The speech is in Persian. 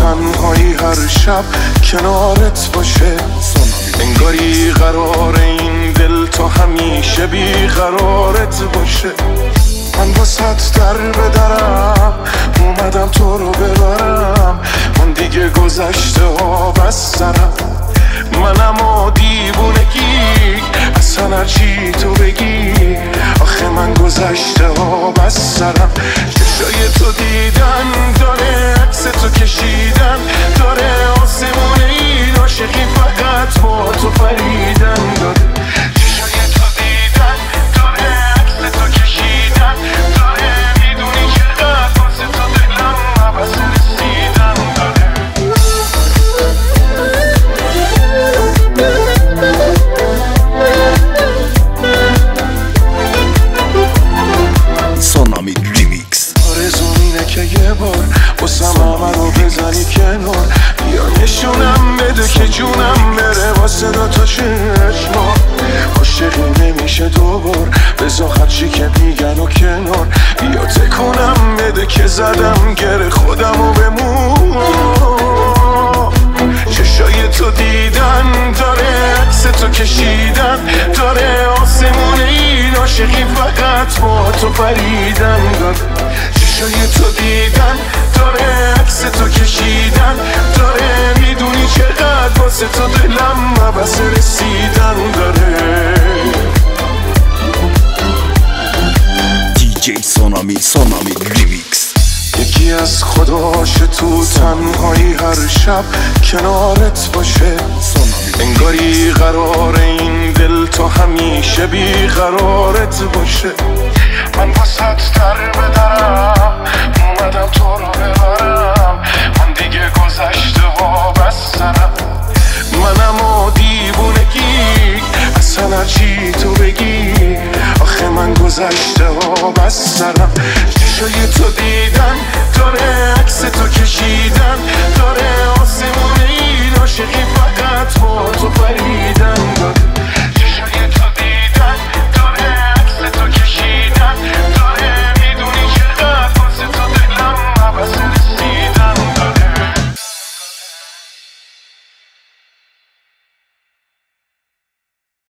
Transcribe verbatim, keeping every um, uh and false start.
تنهایی هر شب کنارت باشه، انگاری قرار این دل تا همیشه بیقرارت باشه. من واسط در بدرم اومدم تو رو ببرم، من دیگه گذشته ها بسترم. منم و دیوونگی اصلا هرچی تو بگی، آخه من گذشته ها بسترم. چشای تو دیدن داره، عکس تو کشیدن داره، آسمون این عاشقی فقط با تو پریدن داره. چشای تو دیدن داره، عکس تو کشیدن داره، میدونی چقدر واسه تو دلم عوض رسیدن داره. سونامی ریمیکس. آرزوم اینه که یه بار واسم همه رو بزنی کنار، بیا نشونم بده که جونم بره واسه دو تا چشما. عاشقی نمیشه دوبار، بذار هرچی که میگن و کنار، بیا تکونم بده که زدم گره خودم و بمون. چشای تو دیدن داره، عکس تو کشیدن داره، آسمون این عاشقی فقط با تو پریدن داره. چشای تو دیدن داره، عکس تو کشیدن داره، میدونی چقدر واسه تو دلم عوض رسیدن داره. دیجی سونامی سونامی ریمیکس. یکی از خداش تو تنهایی هر شب کنارت باشه، انگاری قرار این دل تا همیشه بیقرارت باشه. من واسط در بدرم اومدم تو رو ببرم، من دیگه گذشته ها بسترم. منم و دیوونگی اصلا هرچی تو بگی، آخه من گذشته ها بسترم. چشای تو دیدن داره، عکس تو کشیدن داره، آسمون این عاشقی فقط با تو پریدن داره.